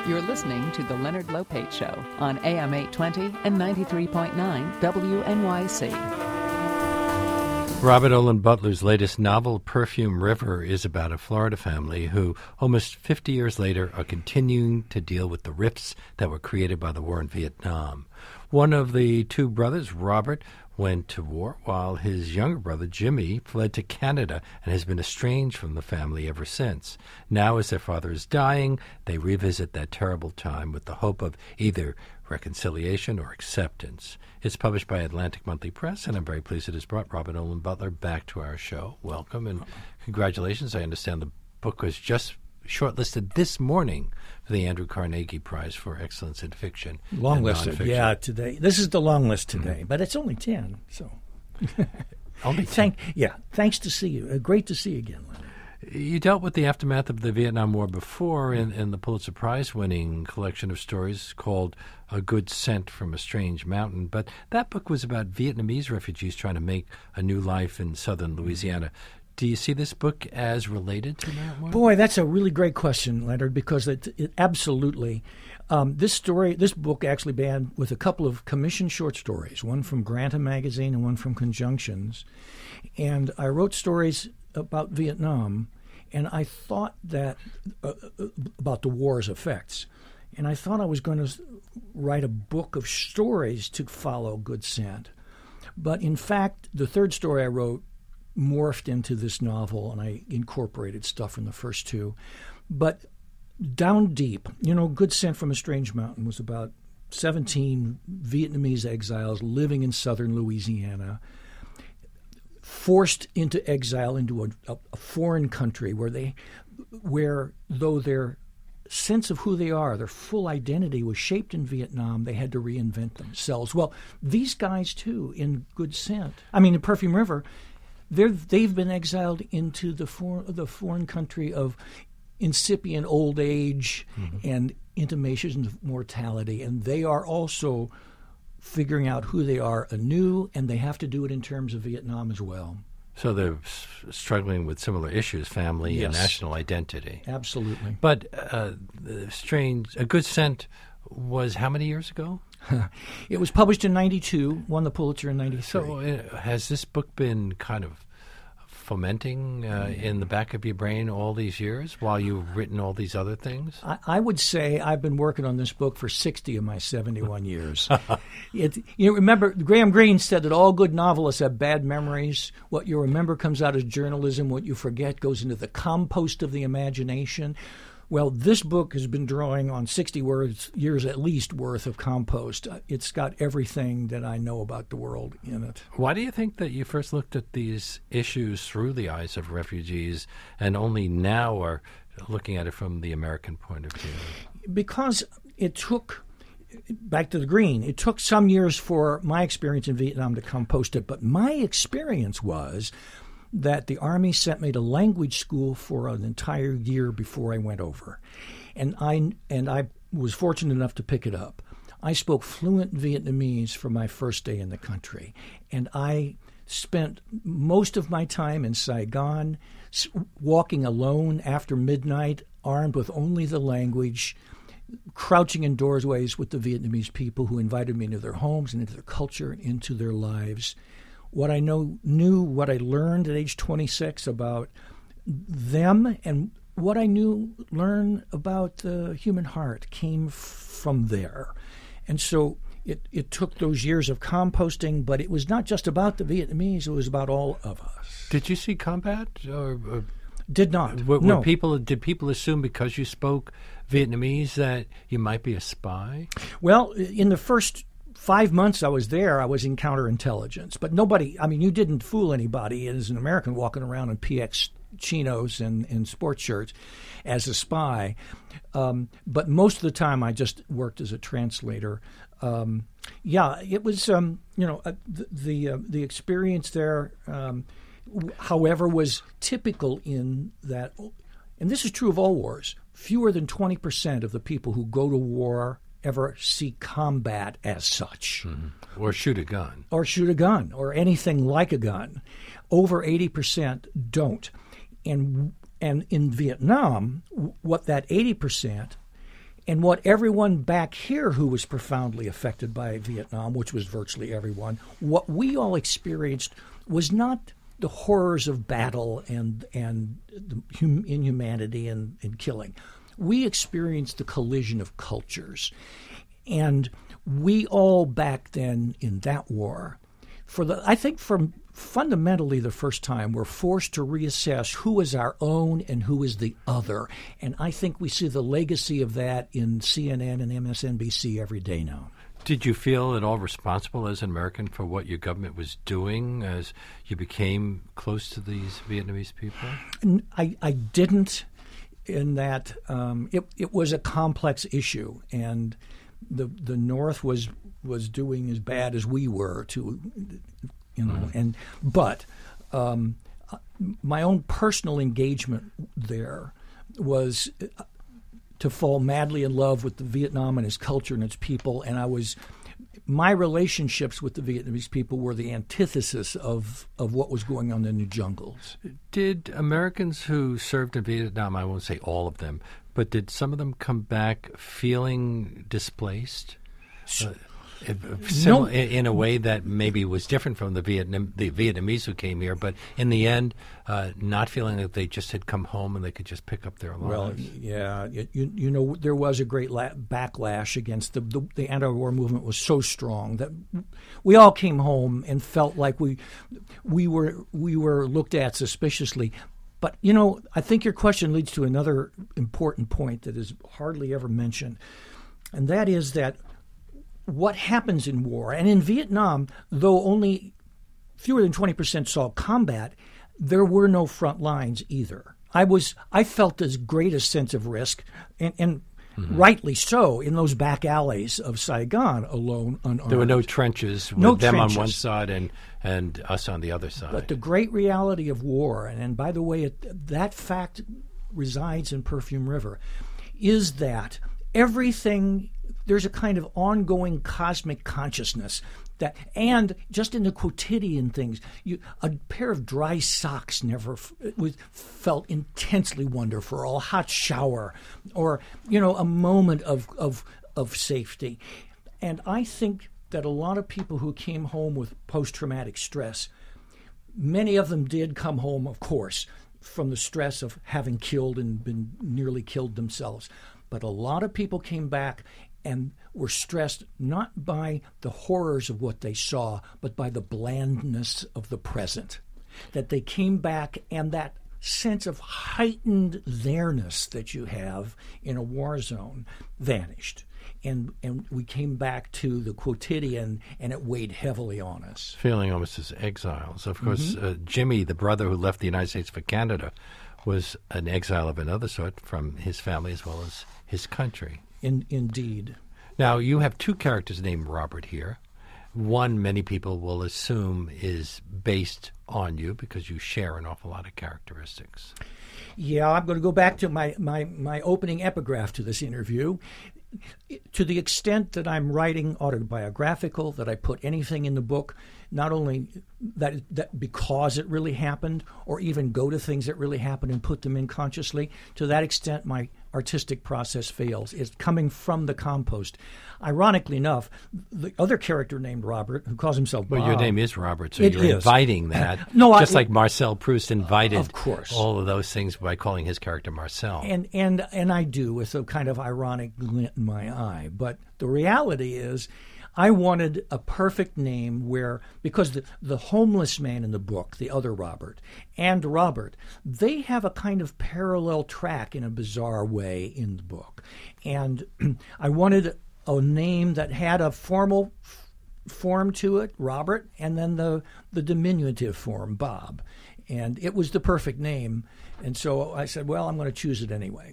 You're listening to The Leonard Lopate Show on AM 820 and 93.9 WNYC. Robert Olen Butler's latest novel, Perfume River, is about a Florida family who, almost 50 years later, are continuing to deal with the rifts that were created by the war in Vietnam. One of the two brothers, Robert, went to war, while his younger brother, Jimmy, fled to Canada and has been estranged from the family ever since. Now, as their father is dying, they revisit that terrible time with the hope of either reconciliation or acceptance. It's published by Atlantic Monthly Press, and I'm very pleased it has brought Robert Olen Butler back to our show. Welcome, and congratulations. I understand the book was just shortlisted this morning for the Andrew Carnegie Prize for Excellence in Fiction. Long listed, yeah, today. This is the long list today, but it's only 10, so. Only 10? Thanks to see you. Great to see you again, Leonard. You dealt with the aftermath of the Vietnam War before in the Pulitzer Prize-winning collection of stories called A Good Scent from a Strange Mountain, but that book was about Vietnamese refugees trying to make a new life in southern Louisiana. Do you see this book as related to that one? Boy, that's a really great question, Leonard, because it absolutely. This book actually began with a couple of commissioned short stories, one from Granta magazine and one from Conjunctions. And I wrote stories about Vietnam, and I thought that about the war's effects. And I thought I was going to write a book of stories to follow Good Scent. But in fact, the third story I wrote morphed into this novel, and I incorporated stuff from the first two. But down deep, Good Scent from a Strange Mountain was about 17 Vietnamese exiles living in southern Louisiana, forced into exile into a foreign country where though their sense of who they are, their full identity was shaped in Vietnam, they had to reinvent themselves. Well, these guys too, in in Perfume River, they've been exiled into the foreign country of incipient old age and intimations of mortality, and they are also figuring out who they are anew, and they have to do it in terms of Vietnam as well. So they're struggling with similar issues, family and national identity. Absolutely. But A Good Scent was how many years ago? It was published in 92, won the Pulitzer in 93. So has this book been kind of fomenting in the back of your brain all these years while you've written all these other things? I would say I've been working on this book for 60 of my 71 years. Remember, Graham Greene said that all good novelists have bad memories. What you remember comes out as journalism. What you forget goes into the compost of the imagination. Well, this book has been drawing on 60 years at least worth of compost. It's got everything that I know about the world in it. Why do you think that you first looked at these issues through the eyes of refugees and only now are looking at it from the American point of view? Because it took, back to the Green, it took some years for my experience in Vietnam to compost it, but my experience was that the Army sent me to language school for an entire year before I went over. And I was fortunate enough to pick it up. I spoke fluent Vietnamese for my first day in the country. And I spent most of my time in Saigon, walking alone after midnight, armed with only the language, crouching in doorways with the Vietnamese people who invited me into their homes and into their culture and into their lives. What I what I learned at age 26 about them and what I learned about the human heart came from there. And so it took those years of composting, but it was not just about the Vietnamese, it was about all of us. Did you see combat? Did not. No. Did people assume because you spoke Vietnamese that you might be a spy? Well, in the first 5 months I was there, I was in counterintelligence. But you didn't fool anybody as an American walking around in PX chinos and sports shirts as a spy. But most of the time I just worked as a translator. It was, the experience there, however, was typical in that, and this is true of all wars, fewer than 20% of the people who go to war ever see combat as such. Mm-hmm. Or shoot a gun. Or anything like a gun. Over 80% don't. And in Vietnam, what that 80% And what everyone back here who was profoundly affected by Vietnam, which was virtually everyone, what we all experienced was not the horrors of battle and the inhumanity and killing. We experienced the collision of cultures. And we all back then in that war, I think from fundamentally the first time, were forced to reassess who is our own and who is the other. And I think we see the legacy of that in CNN and MSNBC every day now. Did you feel at all responsible as an American for what your government was doing as you became close to these Vietnamese people? I didn't, in that it was a complex issue, and the North was doing as bad as we were to, but my own personal engagement there was to fall madly in love with the Vietnam and its culture and its people, and my relationships with the Vietnamese people were the antithesis of what was going on in the jungles. Did Americans who served in Vietnam, I won't say all of them, but did some of them come back feeling displaced? No. In a way that maybe was different from the Vietnamese who came here, but in the end, not feeling that they just had come home and they could just pick up their lives. Well, yeah, there was a great backlash against the anti-war movement was so strong that we all came home and felt like we were looked at suspiciously. But I think your question leads to another important point that is hardly ever mentioned, and that is that what happens in war, and in Vietnam, though only fewer than 20% saw combat, there were no front lines either. I felt as great a sense of risk, and rightly so, in those back alleys of Saigon alone, unarmed. There were no trenches with them on one side and us on the other side. But the great reality of war, and by the way, that fact resides in Perfume River, is that everything, there's a kind of ongoing cosmic consciousness that, and just in the quotidian things, a pair of dry socks never felt intensely wonderful, a hot shower, or a moment of safety. And I think that a lot of people who came home with post-traumatic stress, many of them did come home, of course, from the stress of having killed and been nearly killed themselves. But a lot of people came back and were stressed not by the horrors of what they saw, but by the blandness of the present. That they came back, and that sense of heightened there-ness that you have in a war zone vanished. And we came back to the quotidian, and it weighed heavily on us. Feeling almost as exiles. Of course, Jimmy, the brother who left the United States for Canada, was an exile of another sort from his family as well as his country. Indeed. Now, you have two characters named Robert here. One, many people will assume, is based on you because you share an awful lot of characteristics. Yeah, I'm going to go back to my opening epigraph to this interview. To the extent that I'm writing autobiographical, that I put anything in the book, not only that because it really happened, or even go to things that really happened and put them in consciously, to that extent my artistic process fails. It's coming from the compost. Ironically enough, the other character named Robert, who calls himself Bob. Well, your name is Robert, so it you're is. Inviting that. Just like Marcel Proust invited of course. all of those things by calling his character Marcel. And I do, with a kind of ironic glint in my eye. But the reality is, I wanted a perfect name because the homeless man in the book, the other Robert, and Robert, they have a kind of parallel track in a bizarre way in the book. And I wanted a name that had a formal form to it, Robert, and then the diminutive form, Bob. And it was the perfect name. And so I said, well, I'm going to choose it anyway.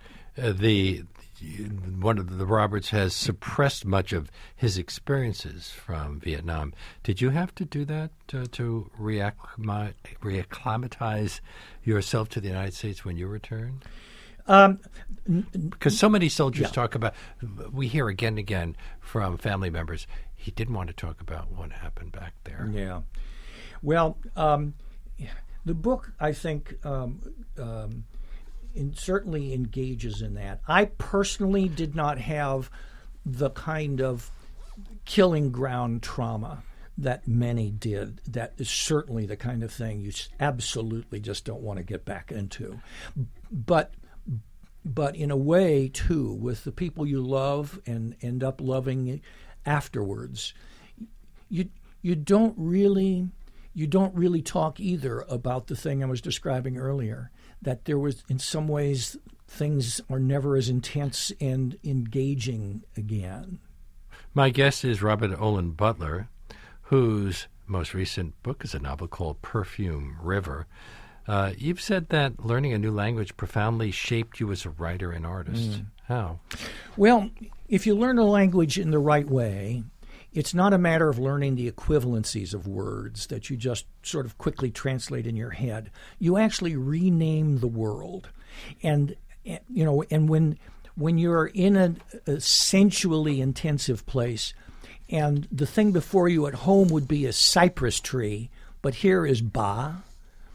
One of the Roberts has suppressed much of his experiences from Vietnam. Did you have to do that to reacclimatize yourself to the United States when you returned? Because so many soldiers talk about, we hear again and again from family members, he didn't want to talk about what happened back there. Yeah. Well, the book, I think, certainly engages in that. I personally did not have the kind of killing ground trauma that many did. That is certainly the kind of thing you absolutely just don't want to get back into. But in a way, too, with the people you love and end up loving afterwards, you don't really talk either about the thing I was describing earlier, that there was, in some ways, things are never as intense and engaging again. My guest is Robert Olen Butler, whose most recent book is a novel called Perfume River. You've said that learning a new language profoundly shaped you as a writer and artist. How? Well, if you learn a language in the right way, it's not a matter of learning the equivalencies of words that you just sort of quickly translate in your head. You actually rename the world. And when you're in a sensually intensive place, and the thing before you at home would be a cypress tree, but here is ba,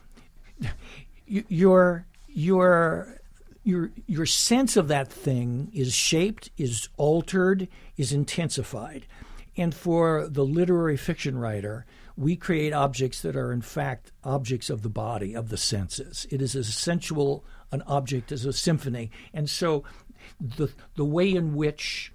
your sense of that thing is shaped, is altered, is intensified. And for the literary fiction writer, we create objects that are in fact objects of the body, of the senses. It is as sensual an object as a symphony. And so the way in which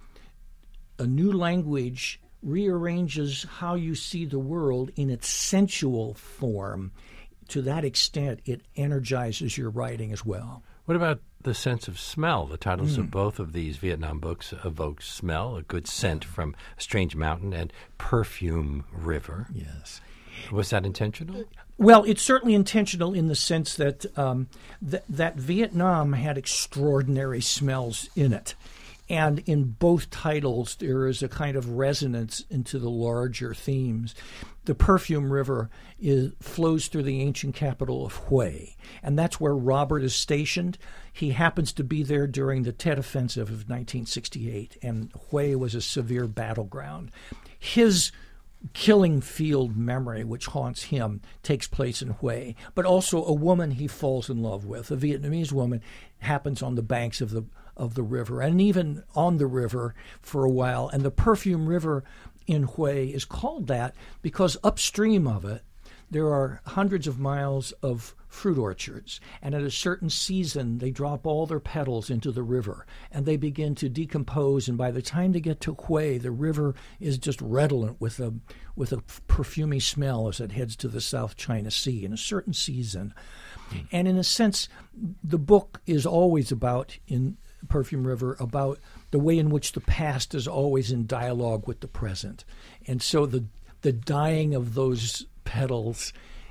a new language rearranges how you see the world in its sensual form, to that extent, it energizes your writing as well. What about the sense of smell? The titles of both of these Vietnam books evoke smell, a good scent from a strange mountain, and Perfume River. Yes. Was that intentional? Well, it's certainly intentional in the sense that that Vietnam had extraordinary smells in it. And in both titles, there is a kind of resonance into the larger themes. The Perfume River flows through the ancient capital of Hue, and that's where Robert is stationed. He happens to be there during the Tet Offensive of 1968, and Hue was a severe battleground. His killing field memory, which haunts him, takes place in Hue, but also a woman he falls in love with, a Vietnamese woman, happens on the banks of the river, and even on the river for a while. And the Perfume River in Hue is called that because upstream of it there are hundreds of miles of fruit orchards, and at a certain season they drop all their petals into the river and they begin to decompose, and by the time they get to Hue, the river is just redolent with a perfumey smell as it heads to the South China Sea in a certain season. And in a sense, the book is always about, in Perfume River, about the way in which the past is always in dialogue with the present. And so the dying of those petals,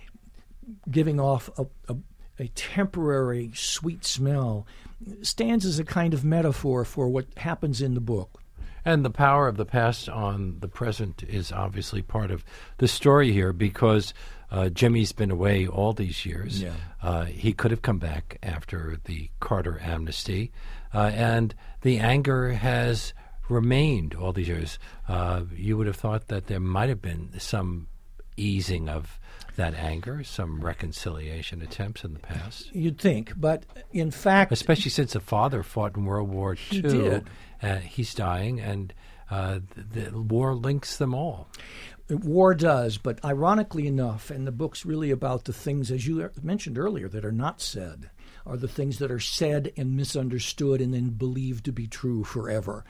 giving off a temporary sweet smell, stands as a kind of metaphor for what happens in the book. And the power of the past on the present is obviously part of the story here, because Jimmy's been away all these years. Yeah. He could have come back after the Carter amnesty, and the anger has remained all these years. You would have thought that there might have been some easing of that anger, some reconciliation attempts in the past. You'd think, but in fact... Especially since the father fought in World War II. He did. He's dying, and the war links them all. War does, but ironically enough, and the book's really about the things, as you mentioned earlier, that are not said, are the things that are said and misunderstood and then believed to be true forever.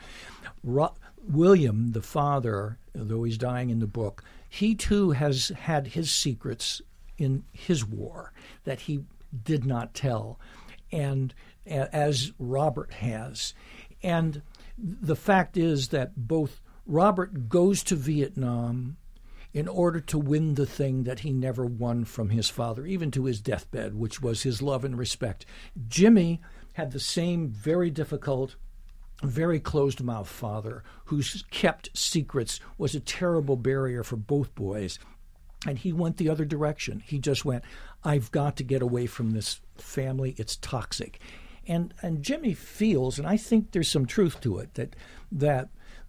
William, the father, though he's dying in the book, he too has had his secrets in his war that he did not tell, and as Robert has. And the fact is that both Robert goes to Vietnam in order to win the thing that he never won from his father, even to his deathbed, which was his love and respect. Jimmy had the same very difficult, very closed-mouthed father whose kept secrets was a terrible barrier for both boys. And he went the other direction. He just went, I've got to get away from this family. It's toxic. And Jimmy feels, and I think there's some truth to it, that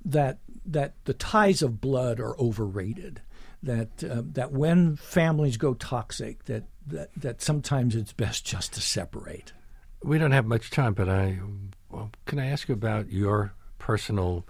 the ties of blood are overrated. That when families go toxic, that sometimes it's best just to separate. We don't have much time, but can I ask you about your personal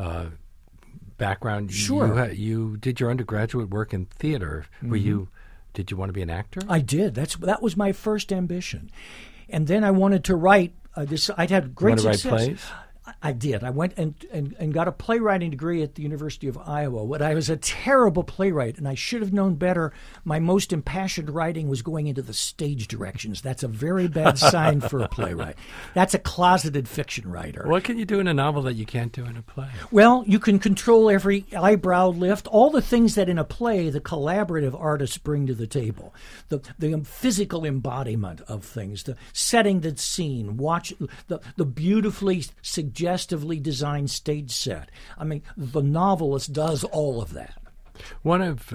background? Sure. You did your undergraduate work in theater. Mm-hmm. Did you want to be an actor? I did. That was my first ambition. And then I wanted to write. I'd had great success. You want to write plays? I did. I went and got a playwriting degree at the University of Iowa. But I was a terrible playwright, and I should have known better. My most impassioned writing was going into the stage directions. That's a very bad sign for a playwright. That's a closeted fiction writer. What can you do in a novel that you can't do in a play? Well, you can control every eyebrow lift, all the things that in a play the collaborative artists bring to the table. The physical embodiment of things, the setting the scene, watch the beautifully suggestively designed stage set. I mean, the novelist does all of that. One of,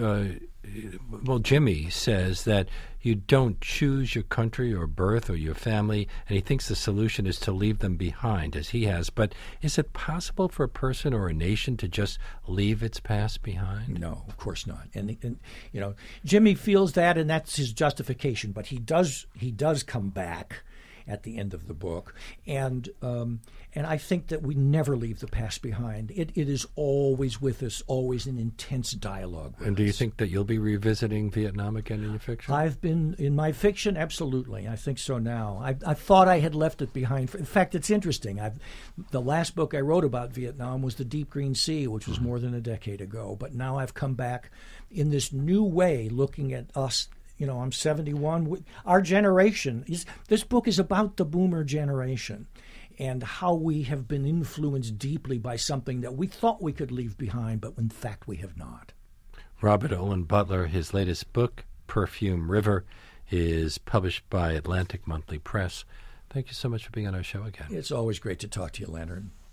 Jimmy says that you don't choose your country or birth or your family, and he thinks the solution is to leave them behind, as he has. But is it possible for a person or a nation to just leave its past behind? No, of course not. And Jimmy feels that, and that's his justification. But he does come back at the end of the book, and I think that we never leave the past behind. It is always with us, always in intense dialogue with us. And do you think that you'll be revisiting Vietnam again in your fiction? I've been in my fiction, absolutely. I think so now. I thought I had left it behind. In fact, it's interesting. The last book I wrote about Vietnam was The Deep Green Sea, which was more than a decade ago. But now I've come back in this new way, looking at us. I'm 71. Our generation this book is about the boomer generation and how we have been influenced deeply by something that we thought we could leave behind, but in fact we have not. Robert Olen Butler, his latest book, Perfume River, is published by Atlantic Monthly Press. Thank you so much for being on our show again. It's always great to talk to you, Leonard.